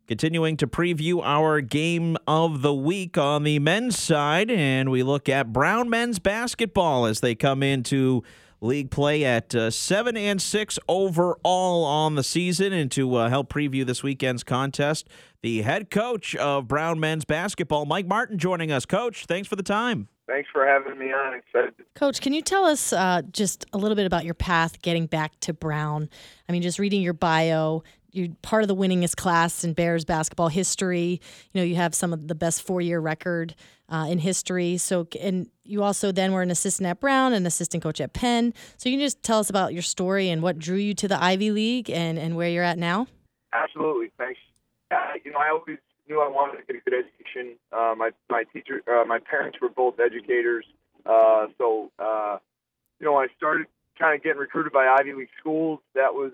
Continuing to preview our game of the week on the men's side, and we look at Brown men's basketball as they come into league play at 7-6 overall on the season. And to help preview this weekend's contest, the head coach of Brown men's basketball, Mike Martin, joining us. Coach, thanks for the time. Thanks for having me on. Excited. Coach, can you tell us just a little bit about your path getting back to Brown? I mean, just reading your bio, you're part of the winningest class in Bears basketball history. You know, you have some of the best 4-year record in history. So, and you also then were an assistant at Brown, an assistant coach at Penn. So you can just tell us about your story and what drew you to the Ivy League and where you're at now? Absolutely. Thanks. I always knew I wanted to get a good education. My parents were both educators. So I started kind of getting recruited by Ivy League schools. That was,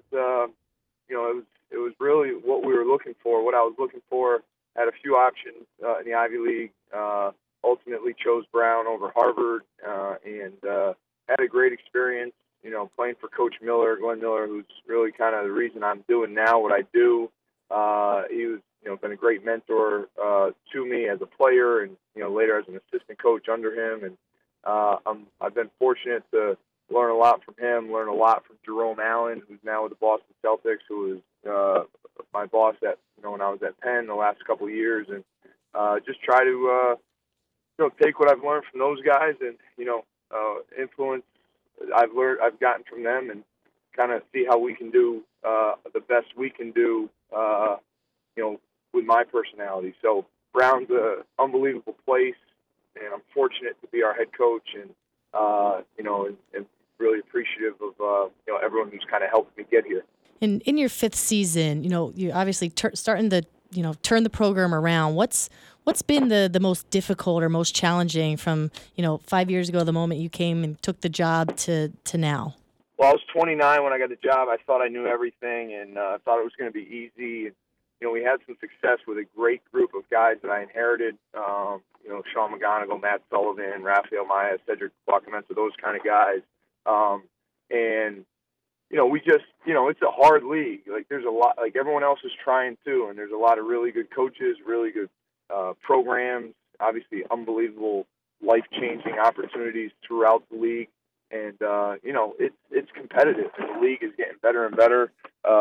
it was really what we were looking for, what I was looking for. Had a few options in the Ivy League. Ultimately chose Brown over Harvard, and had a great experience, playing for Coach Miller, Glenn Miller, who's really kind of the reason I'm doing now what I do. He was, been a great mentor to me as a player, and later as an assistant coach under him. And I've been fortunate to learn a lot from him, learn a lot from Jerome Allen, who's now with the Boston Celtics, who was my boss at when I was at Penn the last couple of years, and just try to take what I've learned from those guys and influence I've gotten from them, and kind of see how we can do the best we can do, with my personality. So Brown's an unbelievable place, and I'm fortunate to be our head coach, and and really appreciative of everyone who's kind of helped me get here. In your 5th season, you're obviously starting to turn the program around. What's been the most difficult or most challenging from 5 years ago, the moment you came and took the job, to now? Well, I was 29 when I got the job. I thought I knew everything, and I thought it was going to be easy. And, we had some success with a great group of guys that I inherited. Sean McGonigal, Matt Sullivan, Rafael Maya, Cedric Wacamensa, those kind of guys. We just, it's a hard league. Like, there's a lot, like everyone else is trying to, and there's a lot of really good coaches, really good programs, obviously unbelievable life-changing opportunities throughout the league. And, it's competitive, and the league is getting better and better.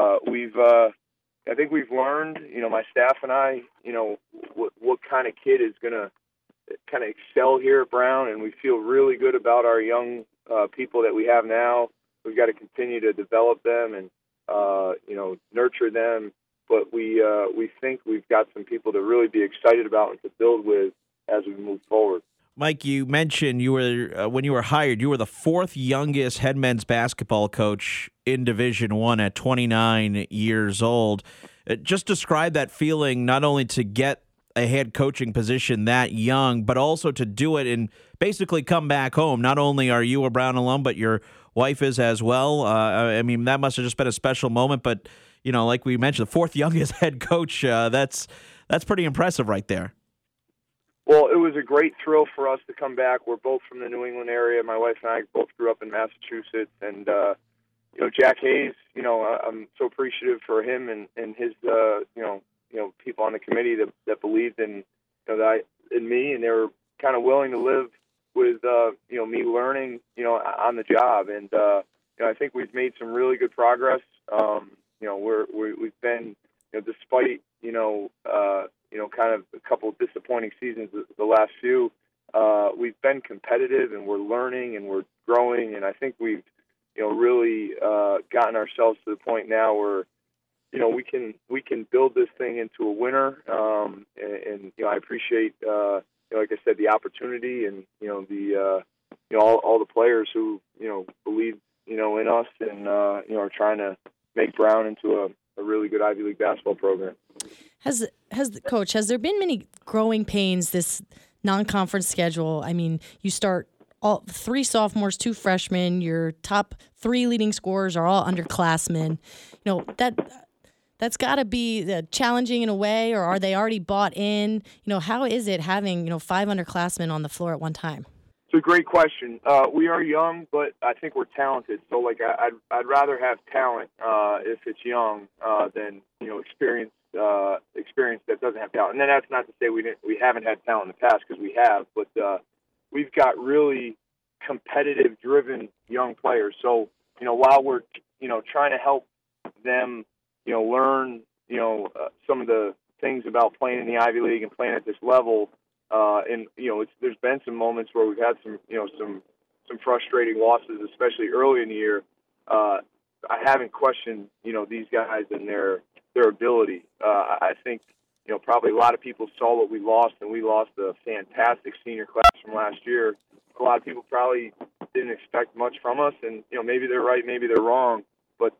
I think we've learned, my staff and I, what kind of kid is going to kind of excel here at Brown, and we feel really good about our young people that we have now. We've got to continue to develop them and, nurture them. But we think we've got some people to really be excited about and to build with as we move forward. Mike, you mentioned you were when you were hired, you were the 4th youngest head men's basketball coach in Division I at 29 years old. Just describe that feeling, not only to get a head coaching position that young, but also to do it and basically come back home. Not only are you a Brown alum, but your wife is as well. That must have just been a special moment. But like we mentioned, the 4th youngest head coach. That's pretty impressive right there. Well, it was a great thrill for us to come back. We're both from the New England area. My wife and I both grew up in Massachusetts, and Jack Hayes. I'm so appreciative for him and his people on the committee that believed in in me, and they were kind of willing to live with me learning on the job. And I think we've made some really good progress. We've been despite kind of a couple of disappointing seasons the last few, we've been competitive, and we're learning, and we're growing, and I think we've really gotten ourselves to the point now where we can build this thing into a winner. And I appreciate like I said, the opportunity, and all the players who believe in us, and are trying to make Brown into a really good Ivy League basketball program. Has there been many growing pains this non-conference schedule? I mean, you start all 3 sophomores, 2 freshmen. Your top 3 leading scorers are all underclassmen. That's got to be challenging in a way, or are they already bought in? How is it having 5 underclassmen on the floor at one time? It's a great question. We are young, but I think we're talented. So, I'd rather have talent if it's young than experience experience that doesn't have talent. And then that's not to say we haven't had talent in the past, because we have, but we've got really competitive, driven young players. So, while we're, trying to help them, learn, some of the things about playing in the Ivy League and playing at this level, and, there's been some moments where we've had some frustrating losses, especially early in the year. I haven't questioned, these guys and their ability. I think, probably a lot of people saw what we lost, and we lost a fantastic senior class from last year. A lot of people probably didn't expect much from us, and, maybe they're right, maybe they're wrong. But,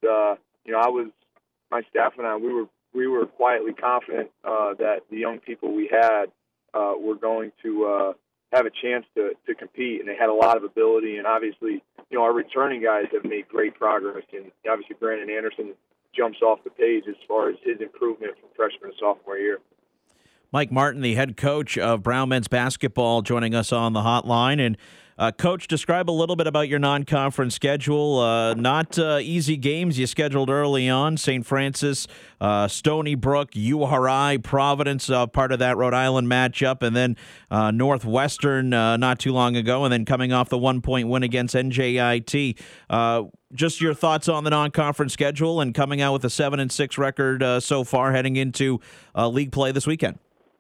my staff and I, we were quietly confident that the young people we had were going to have a chance to compete, and they had a lot of ability. And obviously, our returning guys have made great progress, and obviously Brandon Anderson jumps off the page as far as his improvement from freshman to sophomore year. Mike Martin, the head coach of Brown men's basketball, joining us on the hotline. And Coach, describe a little bit about your non-conference schedule. Not easy games you scheduled early on. St. Francis, Stony Brook, URI, Providence, part of that Rhode Island matchup, and then Northwestern not too long ago, and then coming off the 1-point win against NJIT. Just your thoughts on the non-conference schedule and coming out with a 7-6 record so far heading into league play this weekend.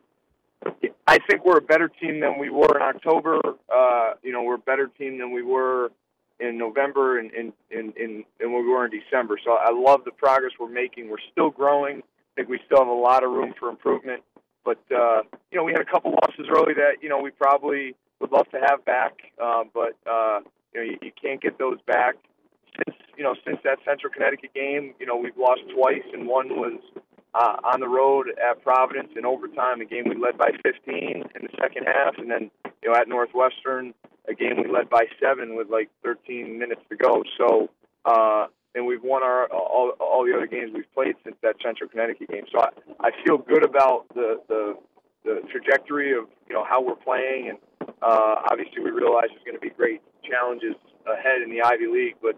I think we're a better team than we were in October. We're a better team than we were in November and we were in December. So I love the progress we're making. We're still growing. I think we still have a lot of room for improvement. But, we had a couple losses early that, we probably would love to have back. But you can't get those back. Since that Central Connecticut game, we've lost twice, and one was on the road at Providence in overtime, a game we led by 15 in the second half, and then at Northwestern, a game we led by 7 with like 13 minutes to go. So, and we've won all the other games we've played since that Central Connecticut game. So I feel good about the trajectory of how we're playing, and obviously we realize there's going to be great challenges ahead in the Ivy League, but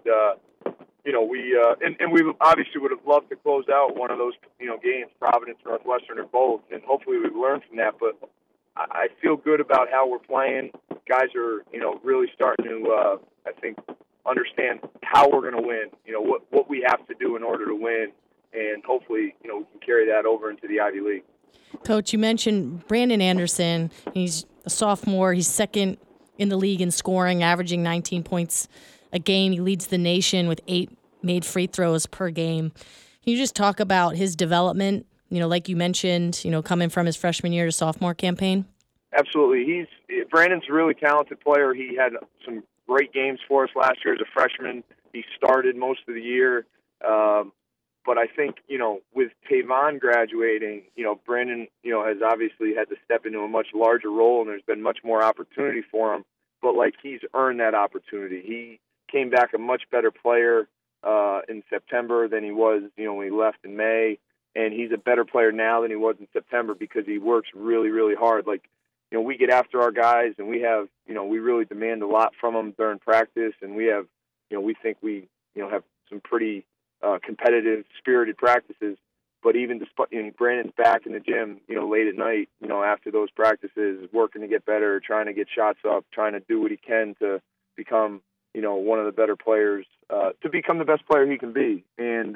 we obviously would have loved to close out one of those games, Providence, Northwestern, or both, and hopefully we've learned from that. But I feel good about how we're playing. Guys are really starting to I think understand how we're going to win. What we have to do in order to win, and hopefully we can carry that over into the Ivy League. Coach, you mentioned Brandon Anderson. He's a sophomore. He's second in the league in scoring, averaging 19 points a game. He leads the nation with 8 made free throws per game. Can you just talk about his development, like you mentioned, coming from his freshman year to sophomore campaign? Absolutely. Brandon's a really talented player. He had some great games for us last year as a freshman. He started most of the year. But I think, with Tavon graduating, Brandon, has obviously had to step into a much larger role, and there's been much more opportunity for him. But, he's earned that opportunity. He came back a much better player in September than he was, when he left in May. And he's a better player now than he was in September because he works really, really hard. We get after our guys, and we have, we really demand a lot from them during practice. And we have, we think we, have some pretty competitive, spirited practices. But even despite, Brandon's back in the gym, late at night, after those practices, working to get better, trying to get shots up, trying to do what he can to become, one of the better players, to become the best player he can be. And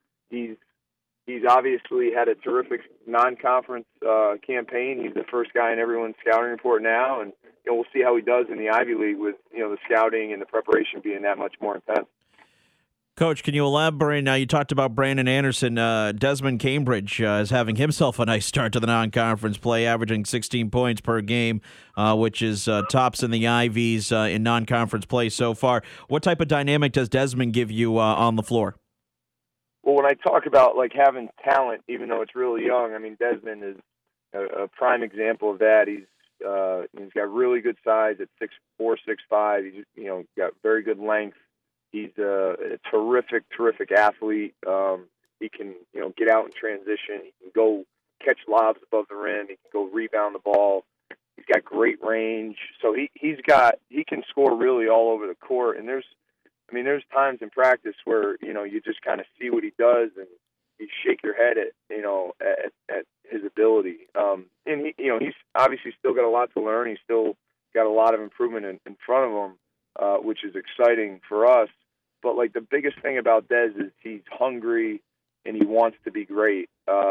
he's obviously had a terrific non-conference campaign. He's the first guy in everyone's scouting report now, and we'll see how he does in the Ivy League with the scouting and the preparation being that much more intense. Coach, can you elaborate? Now, you talked about Brandon Anderson. Desmond Cambridge is having himself a nice start to the non-conference play, averaging 16 points per game, which is tops in the Ivies in non-conference play so far. What type of dynamic does Desmond give you on the floor? Well, when I talk about having talent, even though it's really young, I mean, Desmond is a prime example of that. He's got really good size at 6'4", 6'5". He's got very good length. He's a terrific athlete. He can, get out in transition. He can go catch lobs above the rim. He can go rebound the ball. He's got great range. So he can score really all over the court. And there's times in practice where, you just kind of see what he does, and shake your head at his ability. And he's obviously still got a lot to learn. He's still got a lot of improvement in front of him, which is exciting for us. But like the biggest thing about Dez is he's hungry and he wants to be great.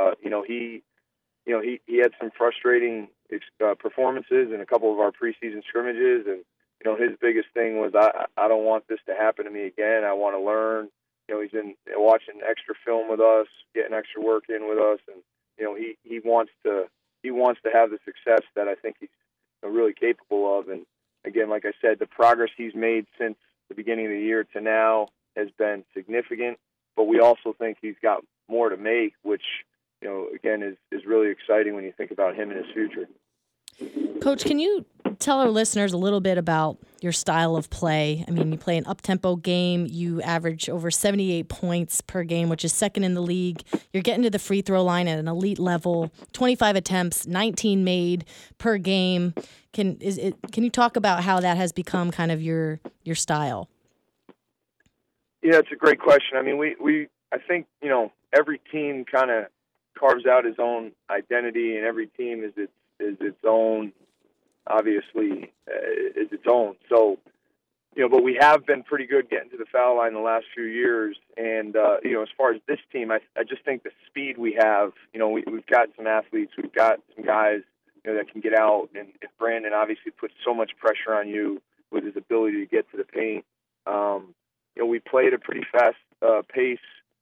He had some frustrating performances in a couple of our preseason scrimmages, and his biggest thing was I don't want this to happen to me again. I want to learn. He's in watching extra film with us, getting extra work in with us, and he wants to have the success that I think he's really capable of. And again, like I said, the progress he's made since the beginning of the year to now has been significant. But we also think he's got more to make, which again is really exciting when you think about him and his future. Coach, can you tell our listeners a little bit about your style of play? I mean, you play an up-tempo game. You average over 78 points per game, which is second in the league. You're getting to the free throw line at an elite level, 25 attempts, 19 made per game. Can you talk about how that has become kind of your style? Yeah, it's a great question. I mean, I think, every team kind of carves out his own identity, and every team is its own, obviously, is its own. So, but we have been pretty good getting to the foul line the last few years. And, as far as this team, I just think the speed we have, we've got some athletes, we've got some guys, that can get out. And Brandon obviously puts so much pressure on you with his ability to get to the paint. We play at a pretty fast pace.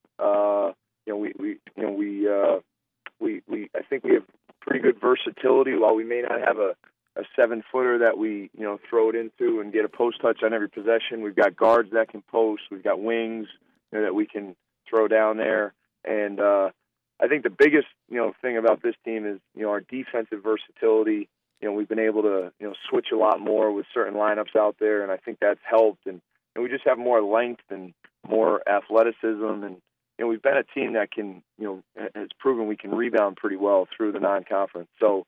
I think we have pretty good versatility. While we may not have a 7-footer that we throw it into and get a post touch on every possession, we've got guards that can post. We've got wings that we can throw down there. And I think the biggest thing about this team is our defensive versatility. We've been able to switch a lot more with certain lineups out there, and I think that's helped. And we just have more length and more athleticism, and we've been a team that can has proven we can rebound pretty well through the non-conference. So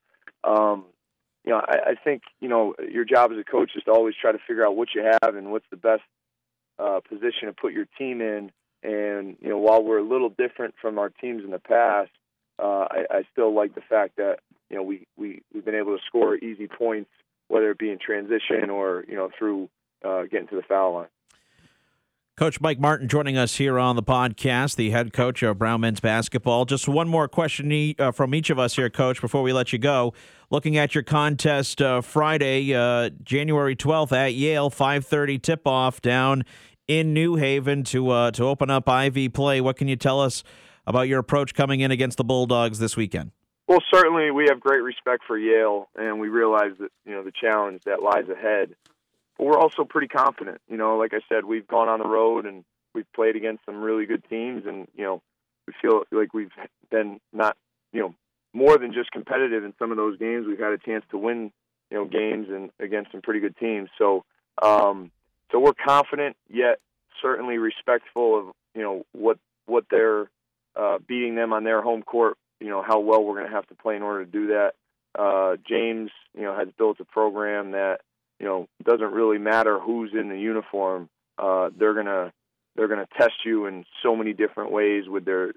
I think your job as a coach is to always try to figure out what you have and what's the best position to put your team in. And while we're a little different from our teams in the past, I still like the fact that we've been able to score easy points, whether it be in transition or through getting to the foul line. Coach Mike Martin joining us here on the podcast, the head coach of Brown men's basketball. Just one more question from each of us here, Coach, before we let you go. Looking at your contest Friday, January 12th at Yale, 5:30 tip-off down in New Haven to open up Ivy play. What can you tell us about your approach coming in against the Bulldogs this weekend? Well, certainly we have great respect for Yale, and we realize that the challenge that lies ahead. But we're also pretty confident. Like I said, we've gone on the road and we've played against some really good teams, and we feel like we've been not more than just competitive in some of those games. We've had a chance to win games and against some pretty good teams. So we're confident, yet certainly respectful of what they're beating them on their home court. How well we're going to have to play in order to do that. James has built a program that doesn't really matter who's in the uniform. They're gonna test you in so many different ways with their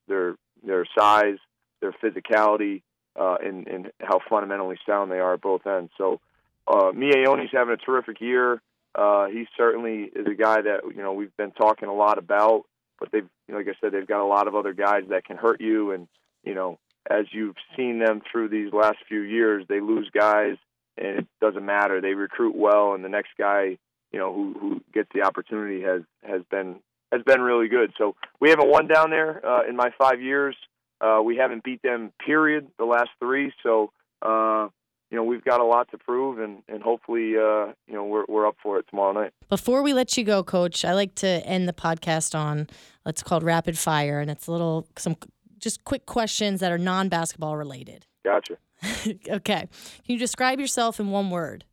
size, their physicality, and how fundamentally sound they are at both ends. So Mie Ioni's having a terrific year. He certainly is a guy that we've been talking a lot about. But they've, like I said, they've got a lot of other guys that can hurt you. And as you've seen them through these last few years, they lose guys. And it doesn't matter. They recruit well, and the next guy, who gets the opportunity has been really good. So we haven't won down there in my 5 years. We haven't beat them, period, the last 3. So we've got a lot to prove, and hopefully we're up for it tomorrow night. Before we let you go, Coach, I like to end the podcast on what's called rapid fire, and it's some just quick questions that are non-basketball related. Gotcha. Okay. Can you describe yourself in one word?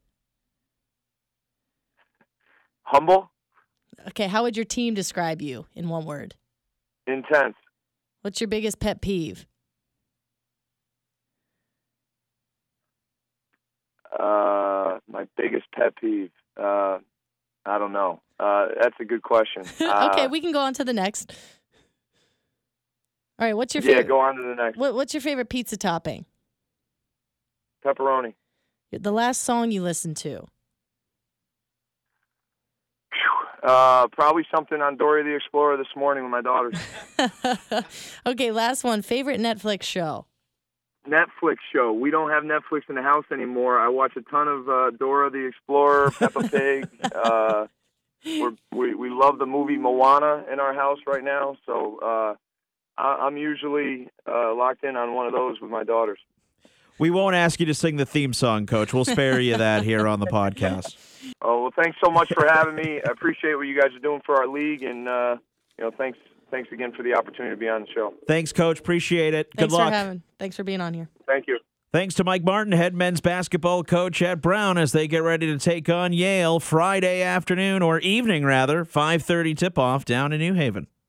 Humble. Okay. How would your team describe you in one word? Intense. What's your biggest pet peeve? My biggest pet peeve. I don't know. That's a good question. Okay, we can go on to the next. All right, what's your favorite? Yeah, go on to the next. What's your favorite pizza topping? Pepperoni. The last song you listened to? Probably something on Dora the Explorer this morning with my daughters. Okay, last one. Favorite Netflix show? Netflix show. We don't have Netflix in the house anymore. I watch a ton of Dora the Explorer, Peppa Pig. We love the movie Moana in our house right now, so I'm usually locked in on one of those with my daughters. We won't ask you to sing the theme song, Coach. We'll spare you that here on the podcast. Oh, well, thanks so much for having me. I appreciate what you guys are doing for our league, and thanks again for the opportunity to be on the show. Thanks, Coach. Appreciate it. Thanks Good luck. Thanks for being on here. Thank you. Thanks to Mike Martin, head men's basketball coach at Brown, as they get ready to take on Yale Friday afternoon, or evening rather, 5:30 tip-off down in New Haven.